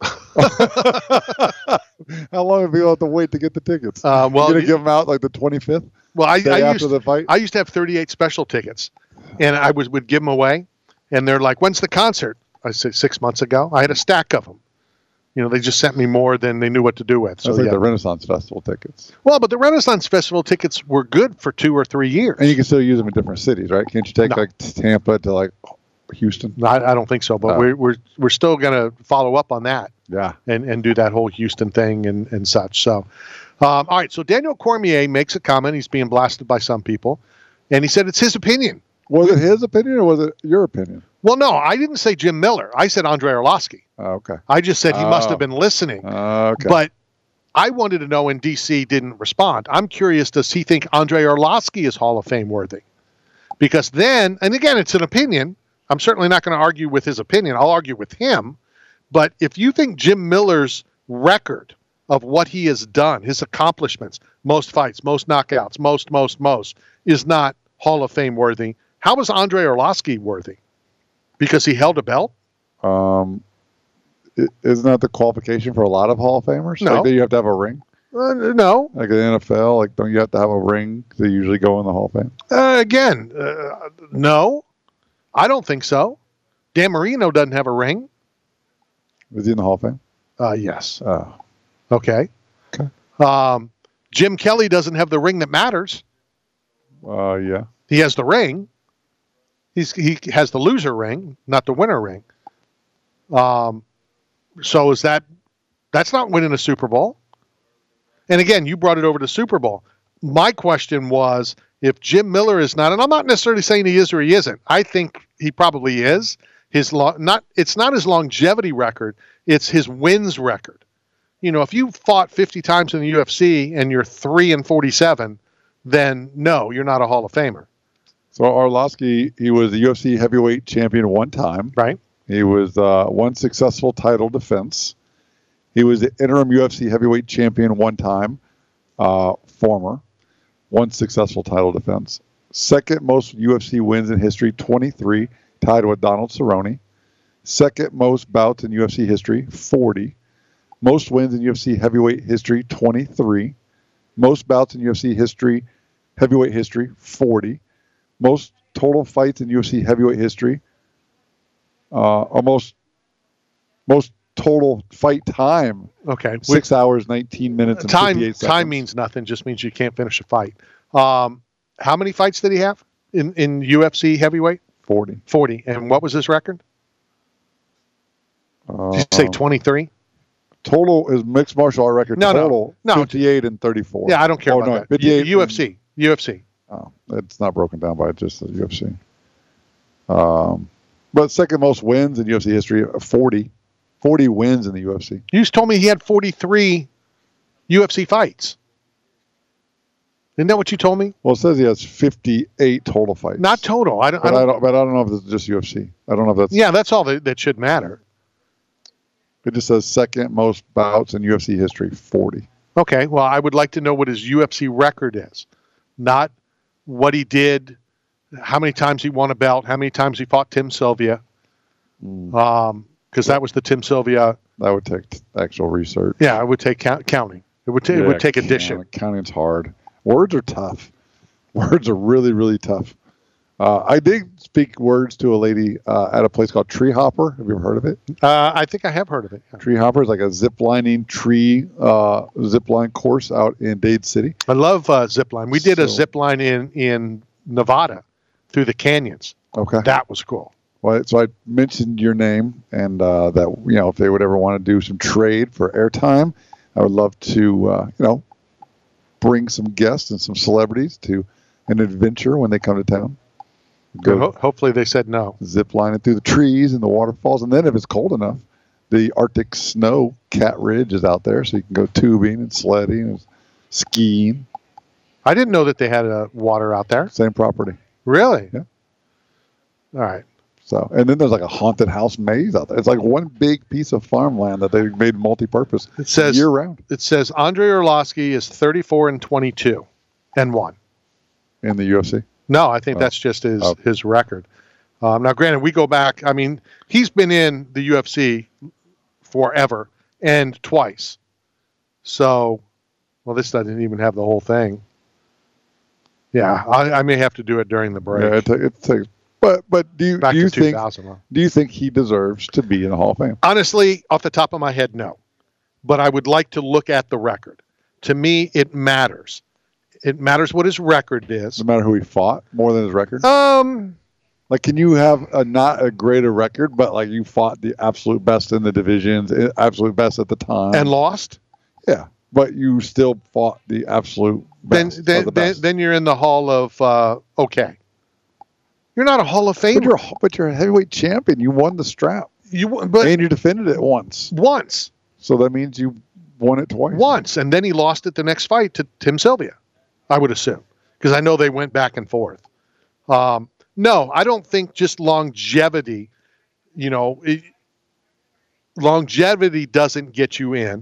How long have you have to wait to get the tickets? Uh, well, You're going to you, give them out like the twenty-fifth? Well, I, I after used, the fight? I used to have thirty-eight special tickets, and I was would give them away, and they're like, when's the concert? I said, six months ago. I had a stack of them. You know, they just sent me more than they knew what to do with. So That's like yeah. the Renaissance Festival tickets. Well, but the Renaissance Festival tickets were good for two or three years. And you can still use them in different cities, right? Can't you take No. like Tampa to like Houston? No, I, I don't think so, but Oh. we're we're we're still going to follow up on that. Yeah. And and do that whole Houston thing and and such. So, um, all right. So Daniel Cormier makes a comment. He's being blasted by some people, and he said it's his opinion. Was it his opinion or was it your opinion? Well, no, I didn't say Jim Miller. I said Andre Arlovsky. Oh, okay. I just said he must Oh. have been listening. Okay. But I wanted to know, and D C didn't respond. I'm curious, does he think Andre Arlovsky is Hall of Fame worthy? Because then, and again, it's an opinion. I'm certainly not going to argue with his opinion. I'll argue with him. But if you think Jim Miller's record of what he has done, his accomplishments, most fights, most knockouts, most, most, most, is not Hall of Fame worthy, how is Andre Arlovsky worthy? Because he held a belt? Um, i- isn't that the qualification for a lot of Hall of Famers? No. Like that you have to have a ring? Uh, no. Like in the N F L, like don't you have to have a ring to usually go in the Hall of Fame? Uh, again, uh, no. I don't think so. Dan Marino doesn't have a ring. Is he in the Hall of Fame? Uh, yes. Oh. Okay. Okay. Um, Jim Kelly doesn't have the ring that matters. Uh, yeah. He has the ring. He's he has the loser ring, not the winner ring. Um, so is that that's not winning a Super Bowl? And again, you brought it over to Super Bowl. My question was, if Jim Miller is not, and I'm not necessarily saying he is or he isn't. I think he probably is. His lo- not it's not his longevity record; it's his wins record. You know, if you fought fifty times in the U F C and you're three and forty-seven, then no, you're not a Hall of Famer. So Arlovsky, he was a U F C heavyweight champion one time. Right. He was uh, one successful title defense. He was the interim U F C heavyweight champion one time, uh, former, one successful title defense. Second most U F C wins in history, twenty-three, tied with Donald Cerrone. Second most bouts in U F C history, forty. Most wins in U F C heavyweight history, twenty-three. Most bouts in U F C history, heavyweight history, forty. Most total fights in U F C heavyweight history, uh, almost most total fight time. Okay. Six hours, nineteen minutes, and time fifty-eight seconds. time means nothing. Just means you can't finish a fight. Um, how many fights did he have in, in U F C heavyweight? Forty. Forty. And what was his record? Uh, Did you say twenty-three? Total is mixed martial art record. No, no. total, No. fifty-eight and thirty-four. Yeah, I don't care oh, about no, that. fifty-eight U- UFC. U F C. Oh, it's not broken down by just the U F C. Um, but second most wins in U F C history, forty. forty wins in the U F C. You just told me he had forty-three U F C fights. Isn't that what you told me? Well, it says he has fifty-eight total fights. Not total. I don't. But I I don't, don't, but I don't know if it's just U F C. I don't know if that's. yeah, that's all that, that should matter. It just says second most bouts in U F C history, forty. Okay. Well, I would like to know what his U F C record is, not what he did, how many times he won a belt, how many times he fought Tim Sylvia. Mm. Um, because that was the Tim Sylvia. That would take t- actual research. Yeah, it would take count, counting. It would, ta- it Yeah, would take count- addition. Counting's hard. Words are tough. Words are really, really tough. Uh, I did speak words to a lady uh, at a place called Tree Hopper. Have you ever heard of it? Uh, I think I have heard of it. Yeah. Tree Hopper is like a zip lining tree uh, zip line course out in Dade City. I love uh, zip line. We did a So- zip line in, in Nevada through the canyons. Okay. That was cool. Well, so I mentioned your name, and uh, that you know if they would ever want to do some trade for airtime, I would love to uh, you know bring some guests and some celebrities to an adventure when they come to town. Go Ho- hopefully they said no. Zip lining through the trees and the waterfalls, and then if it's cold enough, the Arctic snow Cat Ridge is out there, so you can go tubing and sledding and skiing. I didn't know that they had uh, water out there. Same property. Really? Yeah. All right. So, and then there's like a haunted house maze out there. It's like one big piece of farmland that they made multi-purpose. It says year round. It says Andre Arlovsky is thirty-four and twenty-two and one in the U F C. No, I think oh. that's just his oh. his record. Um, now, granted, we go back. I mean, he's been in the U F C forever and twice. So, well, this doesn't even have the whole thing. Yeah, I, I may have to do it during the break. Yeah, it, t- it takes. But but do you Back do you to think huh? do you think he deserves to be in the Hall of Fame? Honestly, off the top of my head, no. But I would like to look at the record. To me, it matters. It matters what his record is. No matter who he fought, more than his record. Um, like, can you have a not a greater record, but like you fought the absolute best in the divisions, absolute best at the time, and lost? Yeah, but you still fought the absolute best. Then then of the then, best. then you're in the Hall of uh, okay. You're not a Hall of Famer. But you're, but you're a heavyweight champion. You won the strap. You but and you defended it once. Once. So that means you won it twice. Once, and then he lost it the next fight to Tim Sylvia, I would assume, because I know they went back and forth. Um, no, I don't think just longevity, you know, it, longevity doesn't get you in.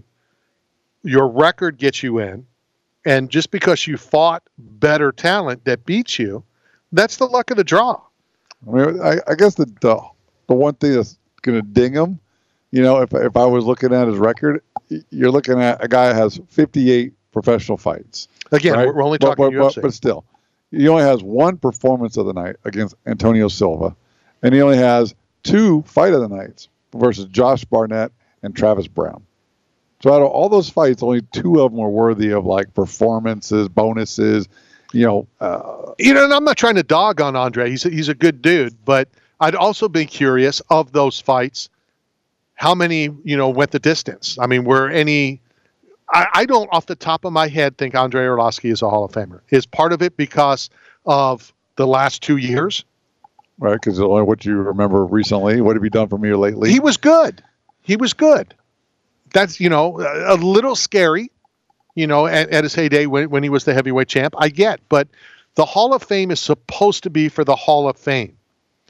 Your record gets you in. And just because you fought better talent that beats you, that's the luck of the draw. I mean, I, I guess the, the the one thing that's going to ding him, you know, if if I was looking at his record, you're looking at a guy that has fifty-eight professional fights. Again, right? we're only but, talking but, U F C. But, but still, he only has one performance of the night against Antonio Silva, and he only has two fight of the nights versus Josh Barnett and Travis Brown. So out of all those fights, only two of them were worthy of like performances, bonuses. You know, uh, you know, and I'm not trying to dog on Andre. He's a, he's a good dude, but I'd also be curious of those fights, how many you know went the distance. I mean, were any? I, I don't, off the top of my head, think Andre Arlovsky is a Hall of Famer. Is part of it because of the last two years, right? Because only what you remember recently. What have you done for me lately? He was good. He was good. That's you know a, a little scary. You know, at, at his heyday when, when he was the heavyweight champ, I get. But the Hall of Fame is supposed to be for the Hall of Fame.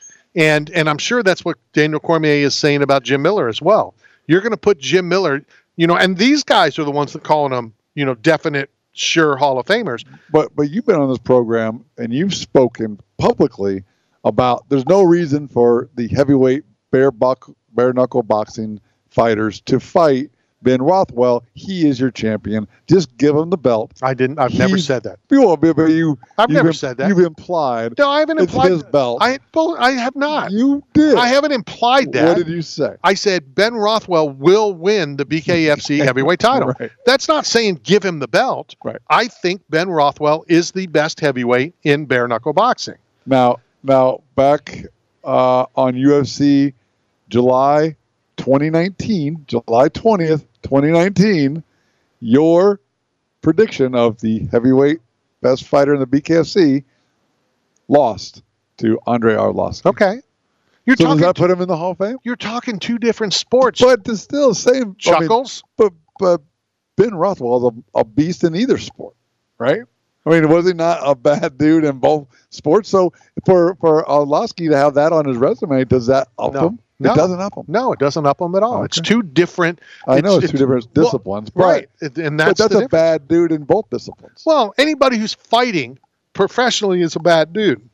And and I'm sure that's what Daniel Cormier is saying about Jim Miller as well. You're going to put Jim Miller, you know, and these guys are the ones that calling him, you know, definite, sure Hall of Famers. But but you've been on this program and you've spoken publicly about there's no reason for the heavyweight bare, buck, bare knuckle boxing fighters to fight Ben Rothwell. He is your champion. Just give him the belt. I didn't. I've He's, never said that. You won't be, but you. I've you've never im- said that. You've implied. No, I haven't it's implied his belt. I well, I have not. You did. I haven't implied that. What did you say? I said Ben Rothwell will win the B K F C heavyweight title. Right. That's not saying give him the belt. Right. I think Ben Rothwell is the best heavyweight in bare knuckle boxing. Now, now back uh, on U F C July twenty nineteen, July twentieth, twenty nineteen, your prediction of the heavyweight best fighter in the B K F C lost to Andre Arlovsky. Okay. You're so talking does that put him in the Hall of Fame? You're talking two different sports. But it's still the same. Chuckles. I mean, but, but Ben Rothwell is a, a beast in either sport, right? I mean, was he not a bad dude in both sports? So for, for Arlovsky to have that on his resume, does that up No. him? No. It doesn't up him. No, it doesn't up him at all. Okay. It's two different. I know it's, two different well, disciplines, but, right? And that's but that's the a difference. bad dude in both disciplines. Well, anybody who's fighting professionally is a bad dude.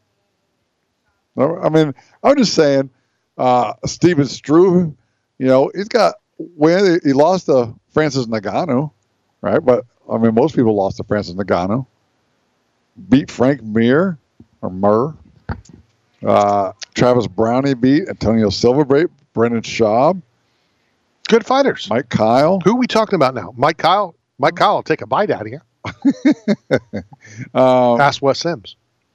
I mean, I'm just saying, uh, Steven Struve, you know, he's got when he lost to Francis Ngannou, right? But I mean, most people lost to Francis Ngannou. Beat Frank Mir or Murr. Uh, Travis Brown he beat. Antonio Silva beat. Brendan Schaub. Good fighters. Mike Kyle. Who are we talking about now? Mike Kyle. Mike Kyle will take a bite out of you. um, Ask Wes Sims.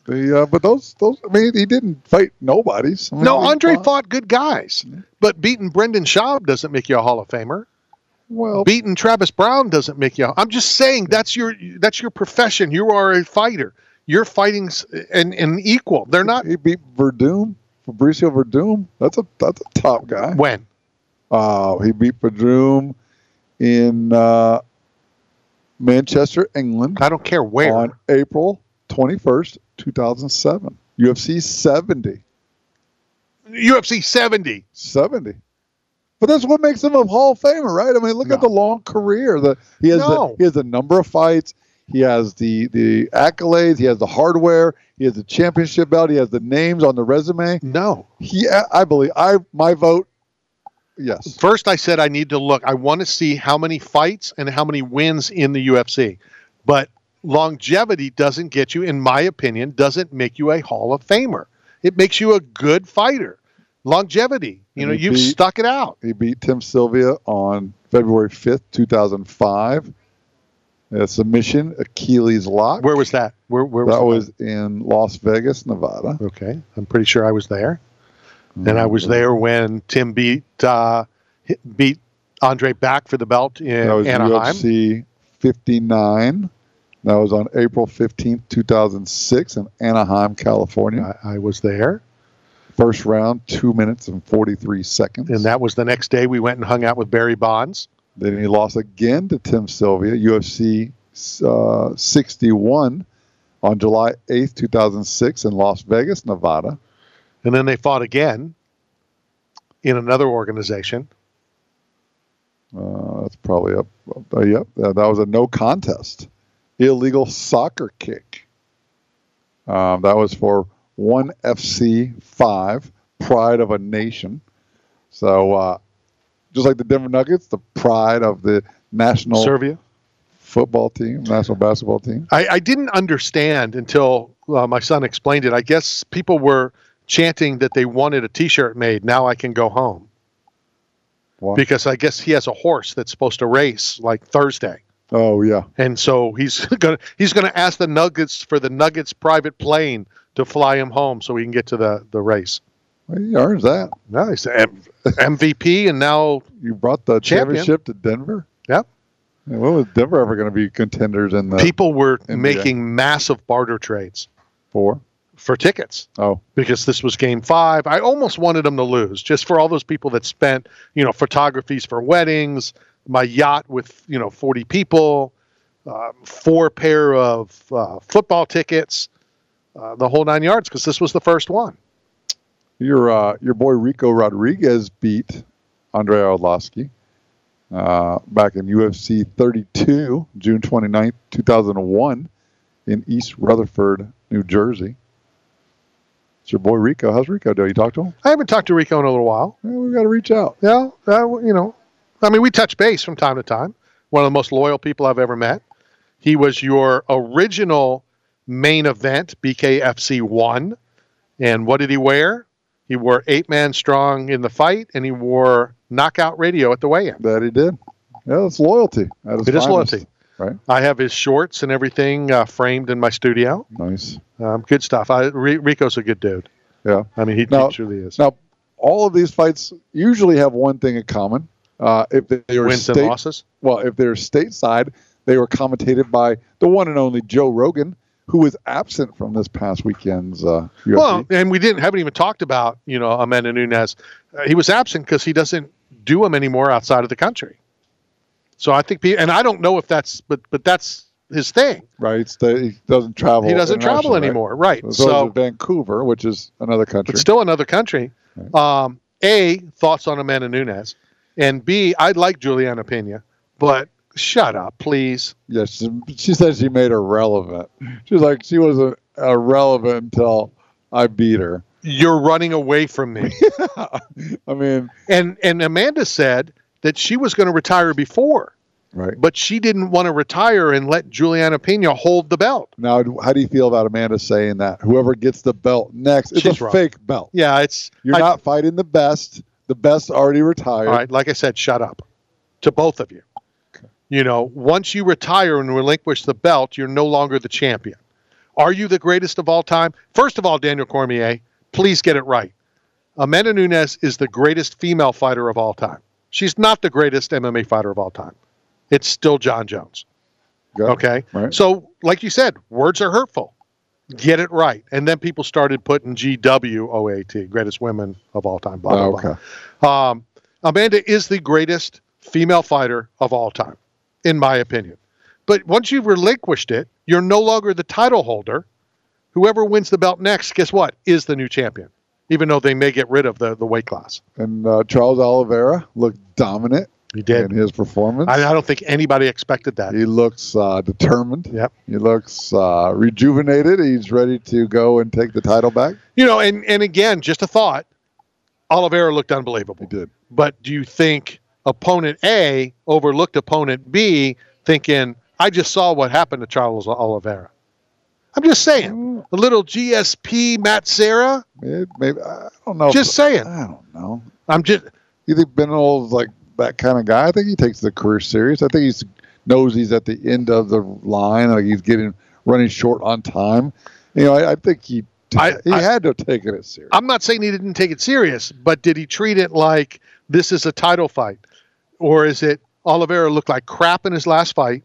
The, uh, but those, those, I mean, he didn't fight nobodies. I mean, No, he Andre fought- fought good guys, but beating Brendan Schaub doesn't make you a Hall of Famer. Well, beating Travis Brown doesn't make you. I'm just saying that's your that's your profession. You are a fighter. You're fighting s- an, an equal. They're not. He beat Verdum, Fabricio Verdum. That's a that's a top guy. When? Uh, he beat Verdum in uh, Manchester, England. I don't care where. On April twenty-first, two thousand seven. U F C seventy. U F C seventy. seventy. But that's what makes him a Hall of Famer, right? I mean, look No. at the long career. The he has No. the, he has a number of fights. He has the the accolades. He has the hardware. He has the championship belt. He has the names on the resume. No. He, I believe, I my vote. Yes. First, I said I need to look. I want to see how many fights and how many wins in the U F C. But longevity doesn't get you, in my opinion, doesn't make you a Hall of Famer. It makes you a good fighter. Longevity. You And know, he you've beat- stuck it out. He beat Tim Sylvia on February fifth, two thousand five. A submission, Achilles lock. Where was that? Where, where was that that? was in Las Vegas, Nevada. Okay. I'm pretty sure I was there. And I was there when Tim beat uh, hit- beat Andre back for the belt in That was Anaheim. U F C fifty-nine. That was on April fifteenth, two thousand six in Anaheim, California. I, I was there. First round, two minutes and forty-three seconds. And that was the next day we went and hung out with Barry Bonds. Then he lost again to Tim Sylvia, U F C uh, sixty-one on July eighth, two thousand six in Las Vegas, Nevada. And then they fought again in another organization. Uh, that's probably up. Uh, yep, uh, that was a no contest. Illegal soccer kick. Um, that was for one F C five, Pride of a Nation. So, uh, just like the Denver Nuggets, the pride of the national Serbia football team, national basketball team. I, I didn't understand until uh, my son explained it. I guess people were chanting that they wanted a T-shirt made. Now I can go home. Why? Because I guess he has a horse that's supposed to race like Thursday. Oh yeah, And so he's gonna he's gonna ask the Nuggets for the Nuggets private plane to fly him home so he can get to the, the race. well, he earns that. Nice. M- M V P and now You brought the Champion. championship to Denver. Yep. Yeah, well, was Denver ever going to be contenders in the People were N B A. making massive barter trades four? for tickets. Oh, Because this was game five. I almost wanted them to lose just for all those people that spent, you know, photographies for weddings, my yacht with, you know, forty people, uh, four pair of uh, football tickets, uh, the whole nine yards, because this was the first one. your uh, your boy Rico Rodriguez beat Andrei Arlovsky uh, back in U F C thirty-two, June twenty-ninth, two thousand one, in East Rutherford, New Jersey. It's your boy Rico. How's Rico doing? You talk to him? I haven't talked to Rico in a little while. Yeah, we've got to reach out. Yeah, uh, you know, I mean, we touch base from time to time. One of the most loyal people I've ever met. He was your original main event, B K F C one. And what did he wear? He wore eight man strong in the fight, and he wore knockout radio at the weigh-in. That he did. Yeah, it's loyalty. At its It is finest, loyalty. right? I have his shorts and everything uh, framed in my studio. Nice. Um, good stuff. I, R- Rico's a good dude. Yeah. I mean, he, Now- he truly is. Now, all of these fights usually have one thing in common. Uh, if they, they were Wins and state, losses. well, if they're stateside, they were commentated by the one and only Joe Rogan, who was absent from this past weekend's uh, U F C. Well, and we didn't haven't even talked about, you know, Amanda Nunes. Uh, he was absent because he doesn't do them anymore outside of the country. So I think, pe- and I don't know if that's, but but that's his thing. Right, it's the, he doesn't travel. He doesn't travel internationally, anymore, right? So, So, so Vancouver, which is another country. but still another country. Um, A, thoughts on Amanda Nunes, and B, I like Juliana Pena, but shut up, please. Yes, she, she said she made her relevant. She was like, she wasn't uh, relevant until I beat her. You're running away from me. I mean, and and Amanda said that she was going to retire before, right? but she didn't want to retire and let Juliana Pena hold the belt. Now, how do you feel about Amanda saying that whoever gets the belt next, it's She's a wrong. fake belt? Yeah, it's You're I- not fighting the best. The best already retired. All right, like I said, shut up to both of you. You know, once you retire and relinquish the belt, you're no longer the champion. Are you the greatest of all time? First of all, Daniel Cormier, please get it right. Amanda Nunes is the greatest female fighter of all time. She's not the greatest M M A fighter of all time. It's still John Jones. Yeah, okay? right. So, like you said, words are hurtful. Get it right. And then people started putting G W O A T, greatest women of all time, blah, blah, Oh, blah. okay. Um, Amanda is the greatest female fighter of all time, in my opinion. But once you've relinquished it, you're no longer the title holder. Whoever wins the belt next, guess what, is the new champion, even though they may get rid of the, the weight class. And uh, Charles Oliveira looked dominant. He did. In his performance. I, I don't think anybody expected that. He looks uh, determined. Yep. He looks uh, rejuvenated. He's ready to go and take the title back. You know, and, and again, just a thought, Oliveira looked unbelievable. He did. But do you think opponent A overlooked opponent B thinking, I just saw what happened to Charles Oliveira? I'm just saying. A little G S P Matt Serra? It, maybe I don't know. Just if, saying. I don't know. I'm just. You think Ben Old's like that kind of guy? I think he takes the career serious. I think he knows he's at the end of the line, like he's getting running short on time. You know, I, I think he I, he I, had to have taken it serious. I'm not saying he didn't take it serious, but did he treat it like this is a title fight? Or is it Oliveira looked like crap in his last fight?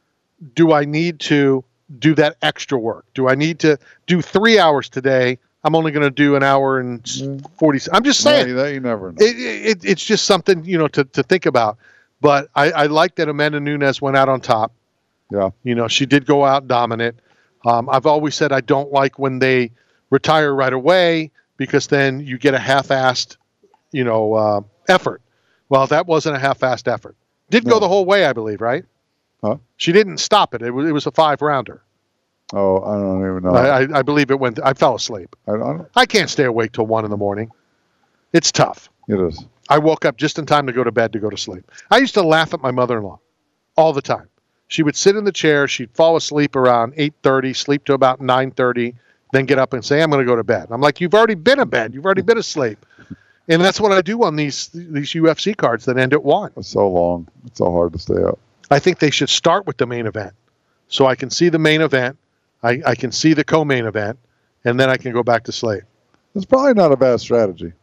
Do I need to do that extra work? Do I need to do three hours today? I'm only going to do an hour and forty. I'm just saying. No, you, you never know. It, it, it's just something, you know, to, to think about. But I, I like that Amanda Nunes went out on top. Yeah. You know, she did go out dominant. Um, I've always said I don't like when they retire right away because then you get a half-assed, you know, uh, effort. Well, that wasn't a half-assed effort. Did No. go the whole way, I believe, right? Huh? She didn't stop it. It was, it was a five-rounder. Oh, I don't even know. I, I, I believe it went. I fell asleep. I, I don't, I can't stay awake till one in the morning. It's tough. it is. I woke up just in time to go to bed to go to sleep. I used to laugh at my mother-in-law all the time. She would sit in the chair. She'd fall asleep around eight thirty, sleep to about nine thirty, then get up and say, I'm going to go to bed. I'm like, you've already been in bed. You've already been asleep. And that's what I do on these these U F C cards that end at one. It's so long. It's so hard to stay up. I think they should start with the main event. So I can see the main event. I, I can see the co-main event. And then I can go back to sleep. It's probably not a bad strategy.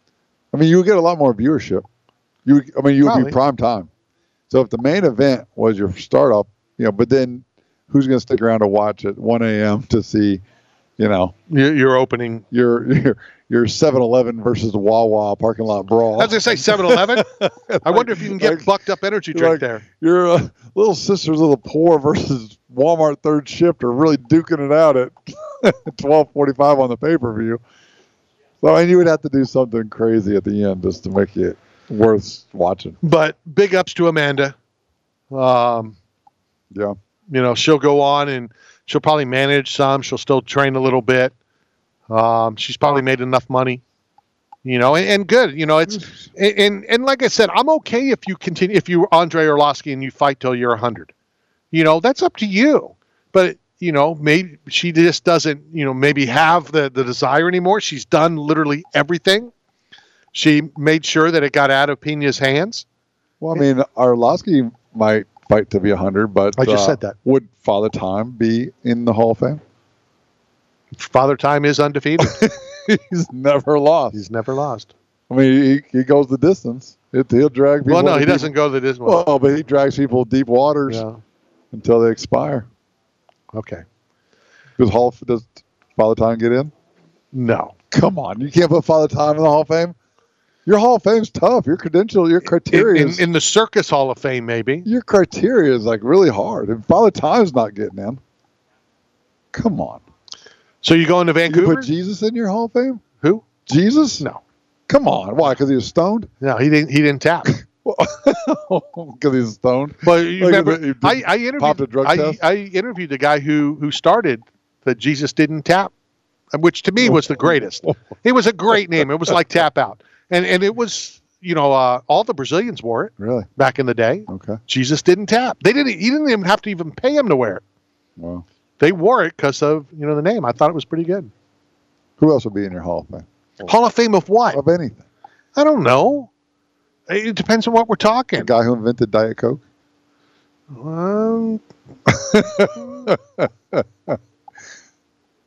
I mean, you would get a lot more viewership. You, I mean, you would Probably. be prime time. So if the main event was your startup, you know, but then who's going to stick around to watch at one a.m. to see, you know, Your, your opening. your your your seven eleven versus the Wawa parking lot brawl? I was going to say seven eleven. I wonder if you can get like- bucked up energy drink like, there. Your uh, Little Sisters of the Poor versus Walmart third shift are really duking it out at twelve forty-five on the pay-per-view. So, and you would have to do something crazy at the end just to make it worth watching. But big ups to Amanda. Um, Yeah. you know, she'll go on and she'll probably manage some. She'll still train a little bit. Um, she's probably made enough money, you know, and, and good. You know, it's and and like I said, I'm okay if you continue if you're Andre Arlovsky and you fight till you're one hundred. You know, that's up to you. But you know, maybe she just doesn't, you know, maybe have the the desire anymore. She's done literally everything. She made sure that it got out of Pena's hands. Well, I mean, Arlovsky might fight to be one hundred, but I just uh, said that. Would Father Time be in the Hall of Fame? Father Time is undefeated. He's never lost. He's never lost. I mean, he, he goes the distance. It, he'll drag people. Well, no, to he deep- doesn't go the distance. Well, but he drags people deep waters Yeah. until they expire. Okay. Does Hall of, does Father Time get in? No. Come on, you can't put Father Time in the Hall of Fame. Your Hall of Fame's tough. Your credential, your In, criteria, in, is, in the Circus Hall of Fame, maybe. your criteria is like really hard. And Father Time's not getting in. Come on. So you going to You Vancouver? put Jesus in your Hall of Fame? Who? Jesus? No. Come on. Why? Because he was stoned? No, he didn't. He didn't tap. Because he's stoned? But you Like, remember, he did- I, I popped a interviewed. drug I, test? I interviewed the guy who who started that Jesus didn't tap, which to me was the greatest. It was a great name. It was like Tap Out, and and it was, you know, uh, all the Brazilians wore it Really? back in the day. Okay. Jesus didn't tap. They didn't. He didn't even have to even pay him to wear it. Well, They wore it because of, you know, the name. I thought it was pretty good. who else would be in your Hall of Fame? Hall of Fame of what? Of anything. I don't know. It depends on what we're talking. The guy who invented Diet Coke? Um,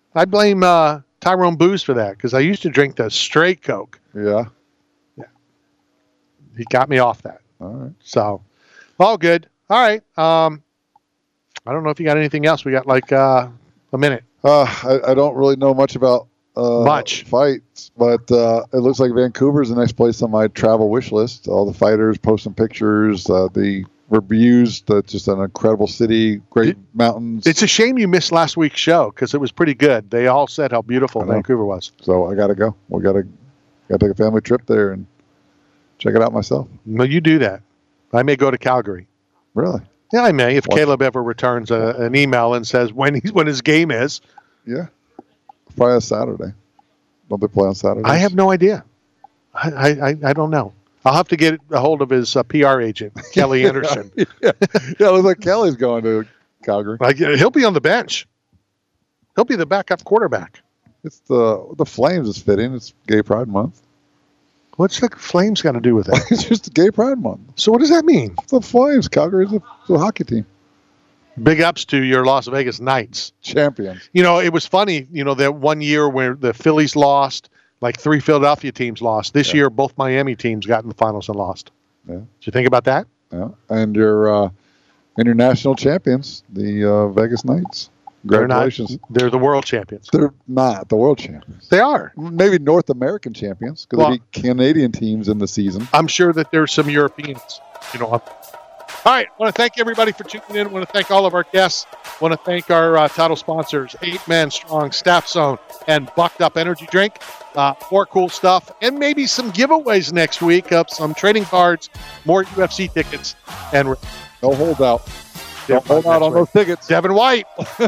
I blame uh, Tyrone Booze for that because I used to drink the straight Coke. Yeah. Yeah. He got me off that. All right. So, all good. All right. Um, I don't know if you got anything else. We got like uh, a minute. Uh, I, I don't really know much about uh, much fights, but uh, it looks like Vancouver's the next place on my travel wish list. All the fighters posting pictures, uh, the reviews. That's just an incredible city, great it, mountains. It's a shame you missed last week's show because it was pretty good. They all said how beautiful Vancouver was. So I got to go. We got to got to take a family trip there and check it out myself. No, you do that. I may go to Calgary. Really? Yeah, I may. If what? Caleb ever returns a, an email and says when he's when his game is. Yeah. Probably a Saturday. Don't they play on Saturday? I have no idea. I, I, I don't know. I'll have to get a hold of his uh, P R agent, Kelly Anderson. yeah, yeah. yeah, it looks like Kelly's going to Calgary. Like, he'll be on the bench. He'll be the backup quarterback. It's the the Flames is fitting. It's Gay Pride Month. What's the Flames got to do with it? It's just Gay Pride Month. So what does that mean? It's the Flames. Calgary's a, a hockey team. Big ups to your Las Vegas Knights. Champions. You know, it was funny, you know, that one year where the Phillies lost, like three Philadelphia teams lost. This yeah. year, both Miami teams got in the finals and lost. Yeah. Did you think about that? Yeah. And your uh, international champions, the uh, Vegas Knights. Congratulations. They're, not, they're the world champions. They're not the world champions. They are. Maybe North American champions because well, they beat Canadian teams in the season. I'm sure that there's some Europeans, you know. All right. I want to thank everybody for tuning in. I want to thank all of our guests. I want to thank our uh, title sponsors, Eight Man Strong, Staff Zone, and Bucked Up Energy Drink. Uh, more cool stuff, and maybe some giveaways next week of some trading cards, more U F C tickets, and no holdout. Don't hold out on those tickets. Devin White.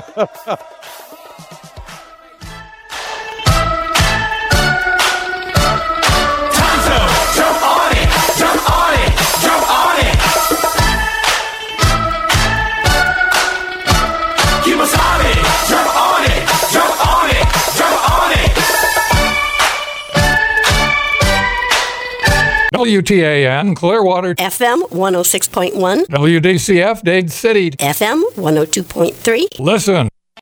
W T A N, Clearwater. F M one oh six point one. W D C F, Dade City. F M one oh two point three. Listen.